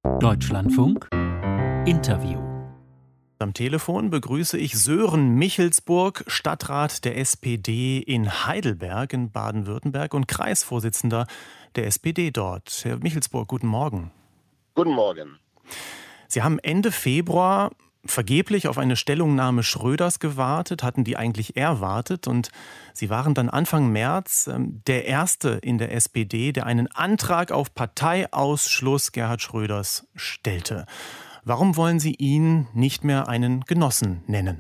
Deutschlandfunk Interview. Am Telefon begrüße ich Sören Michelsburg, Stadtrat der SPD in Heidelberg in Baden-Württemberg und Kreisvorsitzender der SPD dort. Herr Michelsburg, guten Morgen. Guten Morgen. Sie haben Ende Februar vergeblich auf eine Stellungnahme Schröders gewartet, hatten die eigentlich erwartet, und Sie waren dann Anfang März der Erste in der SPD, der einen Antrag auf Parteiausschluss Gerhard Schröders stellte. Warum wollen Sie ihn nicht mehr einen Genossen nennen?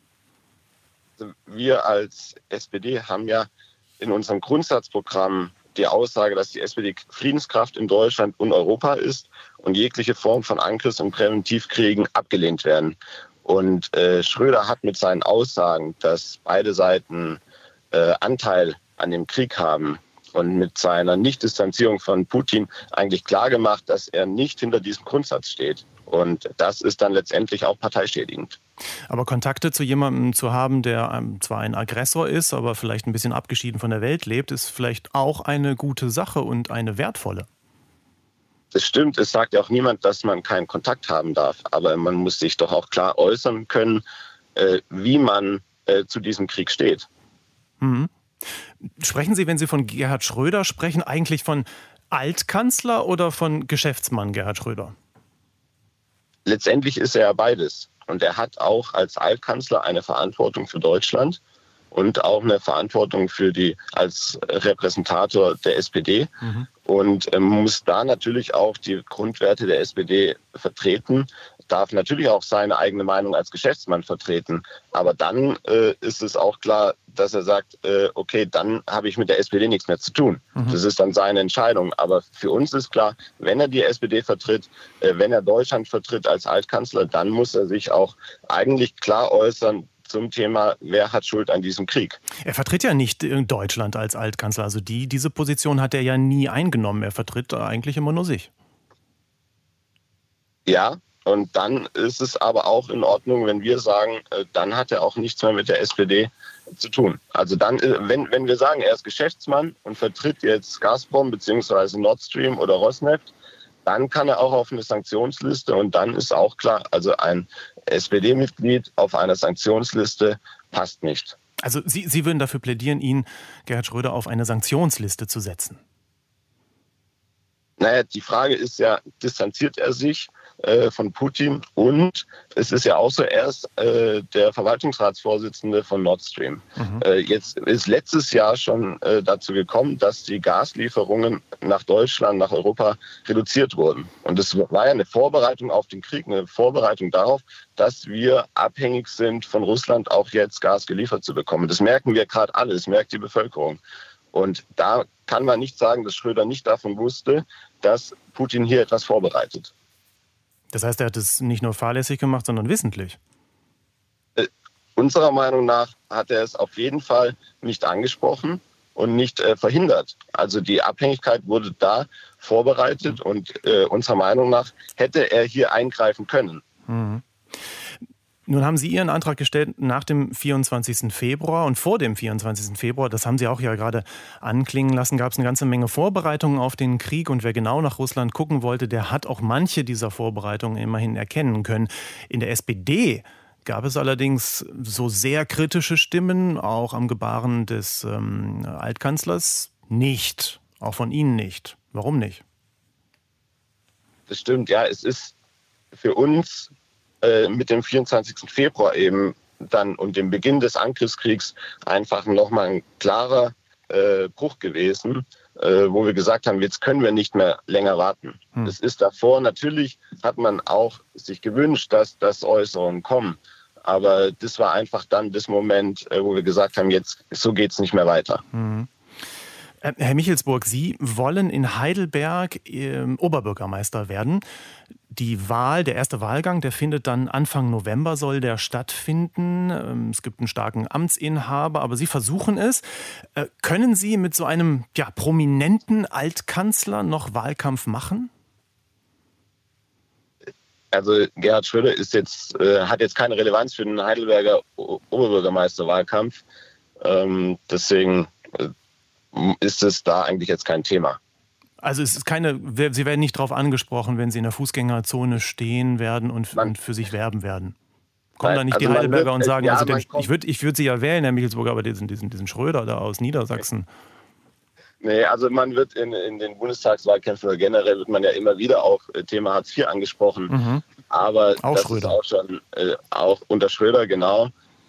Wir als SPD haben ja in unserem Grundsatzprogramm die Aussage, dass die SPD Friedenskraft in Deutschland und Europa ist und jegliche Form von Angriffs- und Präventivkriegen abgelehnt werden. Und Schröder hat mit seinen Aussagen, dass beide Seiten Anteil an dem Krieg haben, und mit seiner Nichtdistanzierung von Putin eigentlich klargemacht, dass er nicht hinter diesem Grundsatz steht. Und das ist dann letztendlich auch parteischädigend. Aber Kontakte zu jemandem zu haben, der zwar ein Aggressor ist, aber vielleicht ein bisschen abgeschieden von der Welt lebt, ist vielleicht auch eine gute Sache und eine wertvolle. Das stimmt, es sagt ja auch niemand, dass man keinen Kontakt haben darf. Aber man muss sich doch auch klar äußern können, wie man zu diesem Krieg steht. Mhm. Sprechen Sie, wenn Sie von Gerhard Schröder sprechen, eigentlich von Altkanzler oder von Geschäftsmann Gerhard Schröder? Letztendlich ist er ja beides. Und er hat auch als Altkanzler eine Verantwortung für Deutschland und auch eine Verantwortung als Repräsentator der SPD. Mhm. Und muss da natürlich auch die Grundwerte der SPD vertreten, darf natürlich auch seine eigene Meinung als Geschäftsmann vertreten. Aber dann ist es auch klar, dass er sagt, okay, dann habe ich mit der SPD nichts mehr zu tun. Mhm. Das ist dann seine Entscheidung. Aber für uns ist klar, wenn er die SPD vertritt, wenn er Deutschland vertritt als Altkanzler, dann muss er sich auch eigentlich klar äußern zum Thema, wer hat Schuld an diesem Krieg. Er vertritt ja nicht Deutschland als Altkanzler. Also diese Position hat er ja nie eingenommen. Er vertritt eigentlich immer nur sich. Ja, und dann ist es aber auch in Ordnung, wenn wir sagen, dann hat er auch nichts mehr mit der SPD zu tun. Also dann, wenn wir sagen, er ist Geschäftsmann und vertritt jetzt Gazprom bzw. Nord Stream oder Rosneft, dann kann er auch auf eine Sanktionsliste, und dann ist auch klar, also ein SPD-Mitglied auf einer Sanktionsliste passt nicht. Also Sie würden dafür plädieren, ihn, Gerhard Schröder, auf eine Sanktionsliste zu setzen? Naja, die Frage ist ja, distanziert er sich von Putin? Und es ist ja auch so, er ist der Verwaltungsratsvorsitzende von Nord Stream. Mhm. Jetzt ist letztes Jahr schon dazu gekommen, dass die Gaslieferungen nach Deutschland, nach Europa reduziert wurden. Und es war ja eine Vorbereitung auf den Krieg, eine Vorbereitung darauf, dass wir abhängig sind von Russland, auch jetzt Gas geliefert zu bekommen. Das merken wir gerade alle, das merkt die Bevölkerung. Und da kann man nicht sagen, dass Schröder nicht davon wusste, dass Putin hier etwas vorbereitet. Das heißt, er hat es nicht nur fahrlässig gemacht, sondern wissentlich? Unserer Meinung nach hat er es auf jeden Fall nicht angesprochen und nicht verhindert. Also die Abhängigkeit wurde da vorbereitet, und unserer Meinung nach hätte er hier eingreifen können. Mhm. Nun haben Sie Ihren Antrag gestellt nach dem 24. Februar und vor dem 24. Februar, das haben Sie auch ja gerade anklingen lassen, gab es eine ganze Menge Vorbereitungen auf den Krieg, und wer genau nach Russland gucken wollte, der hat auch manche dieser Vorbereitungen immerhin erkennen können. In der SPD gab es allerdings so sehr kritische Stimmen, auch am Gebaren des Altkanzlers nicht, auch von Ihnen nicht. Warum nicht? Das stimmt, ja, es ist für uns mit dem 24. Februar eben dann und dem Beginn des Angriffskriegs einfach nochmal ein klarer Bruch gewesen, wo wir gesagt haben, jetzt können wir nicht mehr länger warten. Es ist davor, natürlich hat man auch sich gewünscht, dass Äußerungen kommen, aber das war einfach dann das Moment, wo wir gesagt haben, jetzt so geht's nicht mehr weiter. Mhm. Herr Michelsburg, Sie wollen in Heidelberg Oberbürgermeister werden. Die Wahl, der erste Wahlgang, der findet dann Anfang November, soll der stattfinden. Es gibt einen starken Amtsinhaber, aber Sie versuchen es. Können Sie mit so einem prominenten Altkanzler noch Wahlkampf machen? Also Gerhard Schröder hat jetzt keine Relevanz für den Heidelberger Oberbürgermeisterwahlkampf. Deswegen ist es da eigentlich jetzt kein Thema. Also es ist Sie werden nicht darauf angesprochen, wenn Sie in der Fußgängerzone stehen werden und für sich werben werden. Kommen da nicht die Heidelberger und sagen, ich würd Sie ja wählen, Herr Michelsburger, aber diesen Schröder da aus Niedersachsen. Nee, also man wird in den Bundestagswahlkämpfen oder generell wird man ja immer wieder auch Thema Hartz IV angesprochen. Mhm. Aber auch das Schröder. Ist auch schon auch unter Schröder, genau.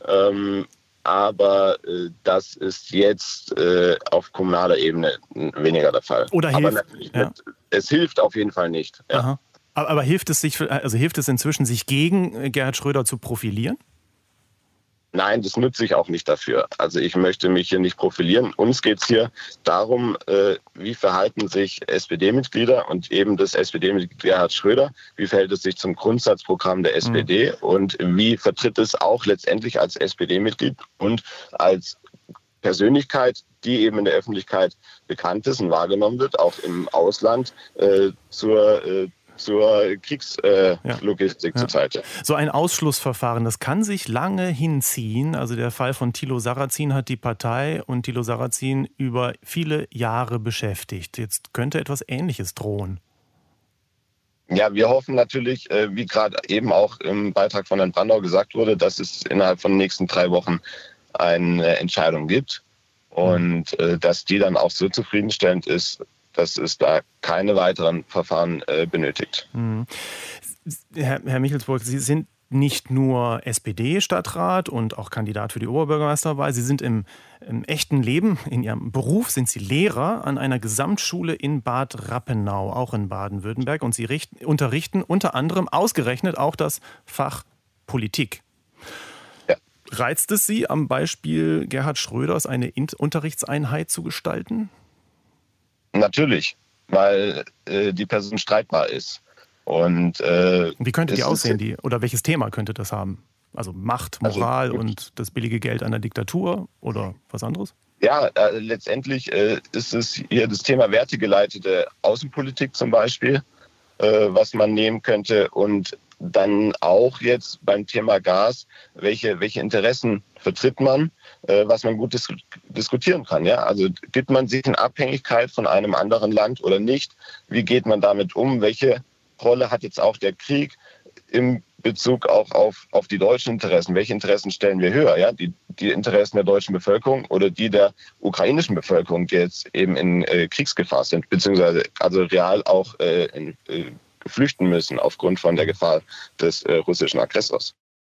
Aber das ist jetzt auf kommunaler Ebene weniger der Fall. Oder hilft. Aber natürlich es hilft auf jeden Fall nicht. Ja. Aha. Aber hilft es inzwischen, sich gegen Gerhard Schröder zu profilieren? Nein, das nütze ich auch nicht dafür. Also ich möchte mich hier nicht profilieren. Uns geht es hier darum, wie verhalten sich SPD-Mitglieder und eben das SPD-Mitglied Gerhard Schröder, wie verhält es sich zum Grundsatzprogramm der SPD und wie vertritt es auch letztendlich als SPD-Mitglied und als Persönlichkeit, die eben in der Öffentlichkeit bekannt ist und wahrgenommen wird, auch im Ausland, zur Kriegslogistik zurzeit. So ein Ausschlussverfahren, das kann sich lange hinziehen. Also der Fall von Thilo Sarrazin hat die Partei und Thilo Sarrazin über viele Jahre beschäftigt. Jetzt könnte etwas Ähnliches drohen. Ja, wir hoffen natürlich, wie gerade eben auch im Beitrag von Herrn Brandau gesagt wurde, dass es innerhalb von den nächsten 3 Wochen eine Entscheidung gibt und dass die dann auch so zufriedenstellend ist, dass es da keine weiteren Verfahren benötigt. Herr Michelsburg, Sie sind nicht nur SPD-Stadtrat und auch Kandidat für die Oberbürgermeisterwahl. Sie sind im echten Leben, in Ihrem Beruf, sind Sie Lehrer an einer Gesamtschule in Bad Rappenau, auch in Baden-Württemberg. Und Sie unterrichten unter anderem ausgerechnet auch das Fach Politik. Ja. Reizt es Sie, am Beispiel Gerhard Schröders eine Unterrichtseinheit zu gestalten? Natürlich, weil die Person streitbar ist. Und wie könnte die aussehen, oder welches Thema könnte das haben? Also Macht, Moral und das billige Geld einer Diktatur oder was anderes? Ja, letztendlich ist es hier das Thema wertegeleitete Außenpolitik zum Beispiel, was man nehmen könnte. Und dann auch jetzt beim Thema Gas, welche Interessen vertritt man, was man gut diskutieren kann. Ja? Also gibt man sich in Abhängigkeit von einem anderen Land oder nicht? Wie geht man damit um? Welche Rolle hat jetzt auch der Krieg im Bezug auch auf die deutschen Interessen? Welche Interessen stellen wir höher? Ja? Die Interessen der deutschen Bevölkerung oder die der ukrainischen Bevölkerung, die jetzt eben in Kriegsgefahr sind, beziehungsweise also real auch flüchten müssen aufgrund von der Gefahr des russischen Aggressors.